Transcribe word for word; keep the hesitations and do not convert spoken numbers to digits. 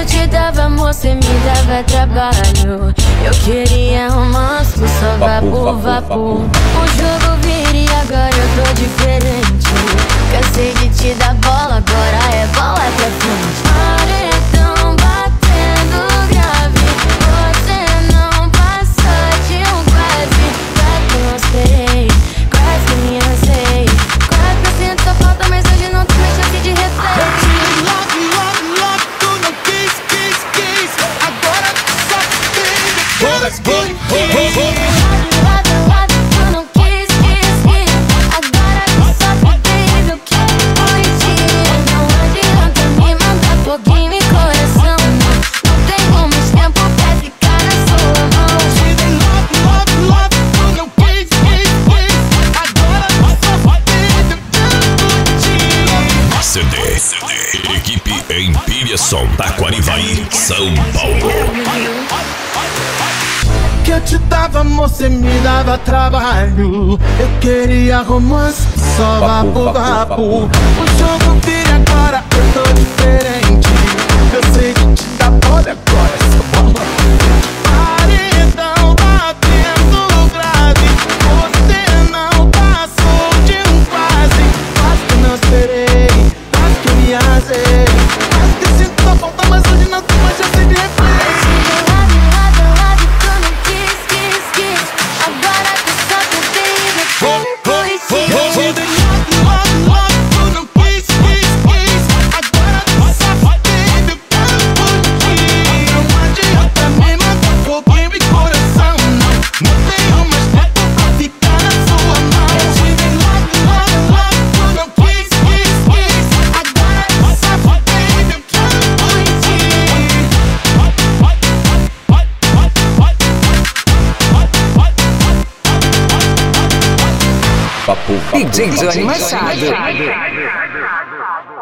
te dava amor, cê me dava trabalho. Eu queria romance, tu só vapor, vapor. O jogo vira e agora eu tô diferente. Cansei de te dar bola, agora é bola pra frente. Paredão batendo grave, você não passou de um quase. Quase que não esperei, quase que me lancei. Quase que eu sinto sua falta, mas hoje não tem mais chance de refletir. Let's go, go, go, go. Lado, lado, tu não quis, quis, quis. Agora tu só fiquei do que foi dia. Não adianta me mandar foguinho e coração. Não tenho mais tempo pra ficar na sua mão. Love, love, love, tu não quis, quis, quis. Agora tu só fiquei do que C D, C D. Equipe Empíria Som, Taquarivaí, São Paulo. Que eu te dava amor, cê me dava trabalho. Eu queria romance, só vapor, vapor. O jogo vira agora, eu tô diferente. Eu sei de te dar bola agora, é só bola. Paredão batendo grave, você não passou de um quase. Quase que não esperei, quase que eu me arrasei. Quase que sinto sua falta, mas hoje não tem mais chance de replay. D J Johnny Machado.